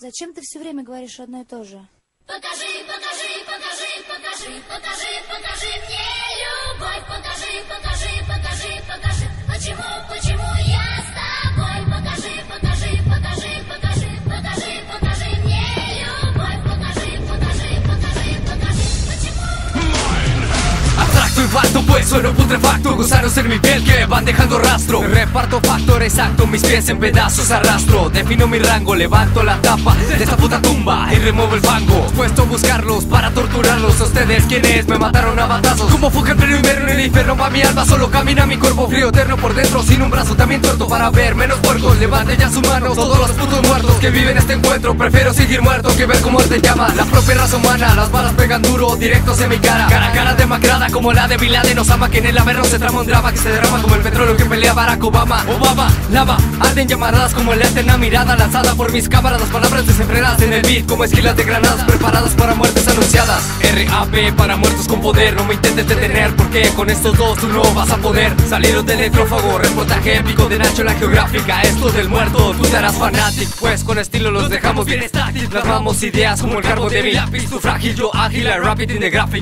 Зачем ты все время говоришь одно и то же? Покажи, покажи, покажи, покажи, покажи, покажи мне любовь. Покажи, покажи, покажи, покажи, почему я с тобой. Покажи, покажи, покажи, покажи, покажи, покажи мне любовь. Покажи, покажи, покажи, покажи, почему. Abstracto impacto, pues suelo putrefacto. Gusanos en mi piel que van dejando rastro. Reparto factor exacto, mis pies en pedazos arrastro. Defino mi rango, levanto la tapa de esta puta tumba y remuevo el fango. Puesto a buscarlos para torturarlos. A ustedes quienes me mataron a batazos. Como fuga en pleno invierno en el infierno va mi alma. Solo camina mi cuerpo frío eterno por dentro. Sin un brazo también tuerto para ver menos puercos. Levanten ya sus manos, todos los putos muertos que viven este encuentro. Prefiero seguir muerto que ver cómo arde llama la propia raza humana. Las balas pegan duro, directos en mi cara. Cara a cara demacrada como la de Bin Laden. Nos ama que en el averno se trama un drama que se derrama como el petróleo que pelea Barack Obama. Obama, lava, arden llamaradas como la eterna mirada lanzada por mis cámaras. Las palabras desenfrenadas en el beat como esquilas de granadas preparadas para muertes anunciadas. RAP para muertos con poder. No me intentes detener porque con estos dos tú no vas a poder. Salidos del electrófago, reportaje épico de Nacho la Geográfica. Esto del muerto, tú te harás fanatic. Pues con estilo los dejamos bien estáticos. Plasmamos ideas como el cargo de mi lápiz. Tu frágil, yo ágil, I rap it in the graphic.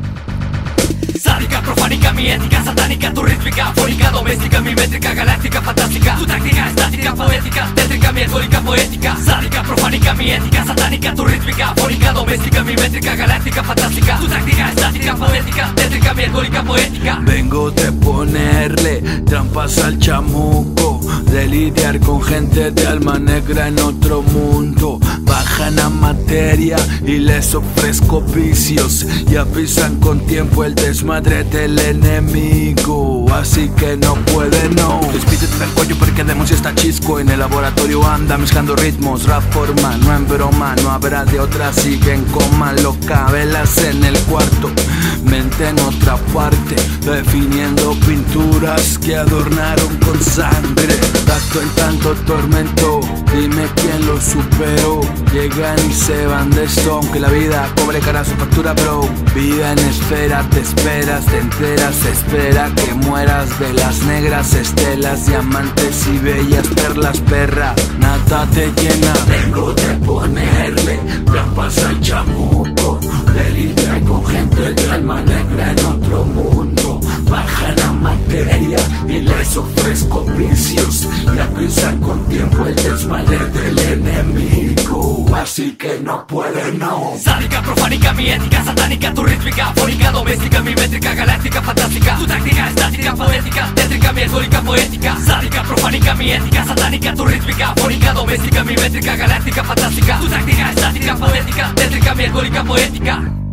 Sádica, profánica, mi ética satánica, tu rítmica, fónica, doméstica, mi métrica, galáctica, fantástica. Tu táctica, estática, poética, tétrica, mi alcohólica, poética. Sádica, profánica, mi ética satánica, tu rítmica, fónica, doméstica, mi métrica, galáctica, fantástica. Tu táctica, estática, poética, tétrica, mi alcohólica, poética. Vengo de ponerle trampas al chamuco, de lidiar con gente de alma negra en otro mundo. Bajan a materia y les ofrezco vicios y avisan con tiempo el desmadre del enemigo. Así que no puede, no. Despídete del cuello porque demos está chisco. En el laboratorio anda mezclando ritmos. Rap forma, no en broma, no habrá de otra. Sigue en coma, loca, velas en el cuarto, mente en otra parte, definiendo pinturas que adornaron con sangre. Tacto en tanto tormento, dime quién lo superó. Llegan y se van de esto, aunque la vida cobre cara su factura, bro. Vida en esfera, te esperas, te enteras, se espera que mueras de las negras estelas, diamantes y bellas perlas, perra, nada te llena. Vengo de ponerle trampas al chamuco, de lidiar con gente de alma negra en otro mundo. Bajan a materia y les ofrezco vicios y avisan con tiempo el desmadre del enemigo. Así que no puede, no. Sádica, profánica, mi ética satánica, tu rítmica, fónica, doméstica, mi métrica, galáctica, fantástica. Tu táctica, estática, poética, tétrica, mi alcohólica, poética. Sádica, profánica, mi ética satánica, tu rítmica, fónica, doméstica, mi métrica, galáctica, fantástica. Tu táctica, estática, poética, tétrica, mi alcohólica, poética.